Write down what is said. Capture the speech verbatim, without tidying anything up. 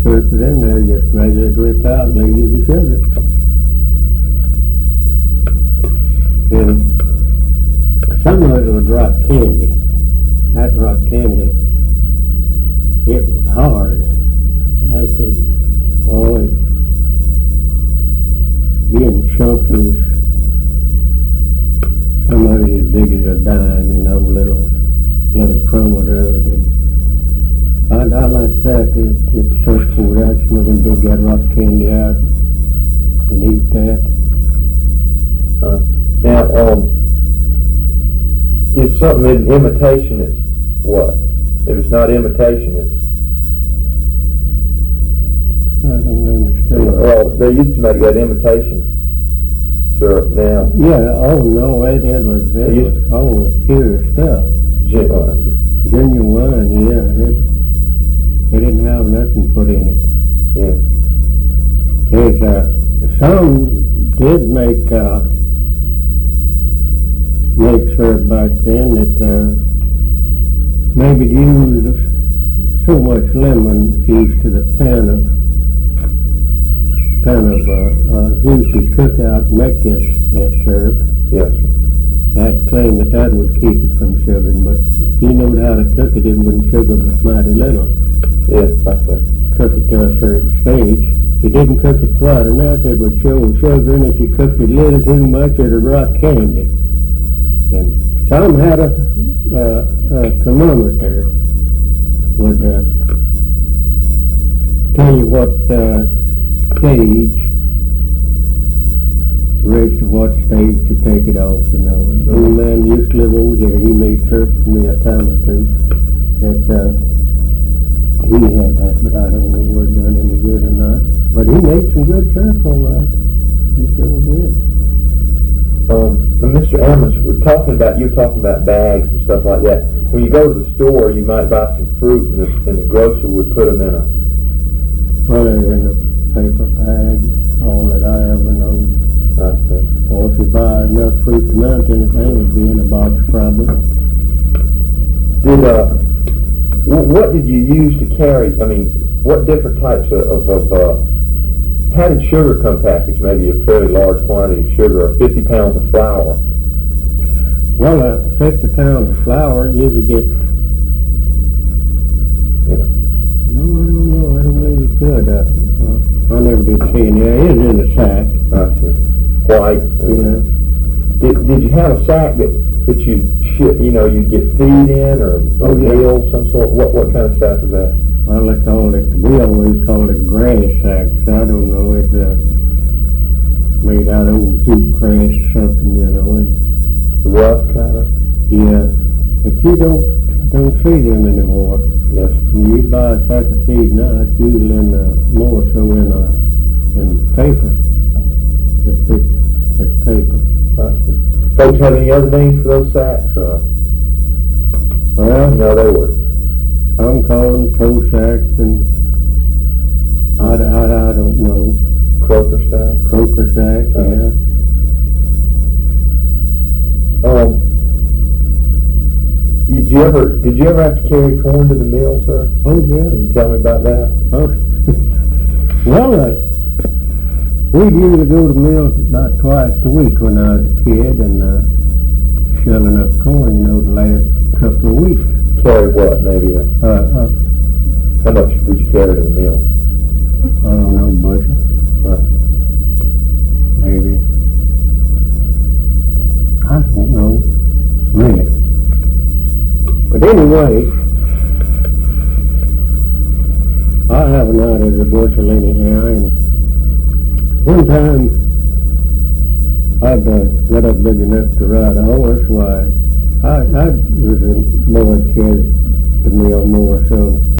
syrup is in there, just measure it drip out and leave you the sugar. And some of it was rock candy. That rock candy, it was hard. I could, oh, it, being chunks is, some of it as big as a dime, you know, little, little crumbles of it. And I, I like that. It, it's circle reaction of when they get rock candy out and eat that. Uh, now, um, if something in imitation, it's what? If it's not imitation, it's... I don't understand. Well, they used to make that imitation syrup now. Yeah, oh no, it, it was, it They was used- all pure stuff. Genuine. Genuine, yeah. It, they didn't have nothing put in it. Yeah. There's, uh, some did make, uh, make syrup back then that, uh, maybe use so much lemon used to the pan of, pan of, uh, uh, juice you cook out and make this, this syrup. Yes. I'd claim that that would keep it from sugaring, but if you knew how to cook it, it wouldn't sugar but mighty little. Yes, I see. Cook it to a certain stage. If you didn't cook it quite enough, it would show sugar, and if you cooked it a little too much, it would rock candy. And some had a, uh, a thermometer would uh, tell you what uh, stage, reached to what stage to take it off, you know. The old man used to live over here. He made syrup for me a time or two. That, uh, he had that, but I don't know whether it done any good or not. But he made some good syrup, all right. He sure did. Um, when Mister Amos was talking about, you were talking about bags and stuff like that. When you go to the store, you might buy some fruit, and the, and the grocer would put them in a... Well, they're in a paper bag, all that I ever know. I see. Or if you buy enough fruit to mount anything, it'd be in a box probably. Did, uh, wh- what did you use to carry, I mean, what different types of, of, of uh, how did sugar come packaged? Maybe a fairly large quantity of sugar, or fifty pounds of flour? Well, uh, fifty pounds of flour, you could get, Yeah. no, I don't know, I don't believe you could. Uh, uh, I never did see any. Yeah, it is in a sack. I see. White. Yeah. Did, did you have a sack that, that you ship, you know, you'd get feed in, or Oh, a yeah. meal, some sort? What, what kind of sack was that? Well, they call it, we always call it grass sacks. I don't know, it's uh, made out of old jute grass or something, you know. And, Rough kind of? yeah, but you don't, don't see them anymore. Yes. When you buy a sack of feed now, it's usually in uh, more so in uh, in paper, the thick, thick paper. I see. Folks have any other names for those sacks? Uh, Well, you know, they were, some call them toe sacks, and I, I, I don't know, croaker sack. croaker sack, Uh, yeah. Um, did you ever, did you ever have to carry corn to the mill, sir? Oh, yeah. Can you tell me about that? Oh, well, uh, we usually go to the mill about twice a week when I was a kid, and uh, shelling up corn, you know, the last couple of weeks. Carry what, maybe a, Uh, uh, how much would you carry to the mill? I don't know, bushel, Right. maybe. I don't know, really. But anyway, I have an idea of a bushel anyhow, and one time I'd uh, got up big enough to ride a horse. Why, I, I was a more kid to me or more so.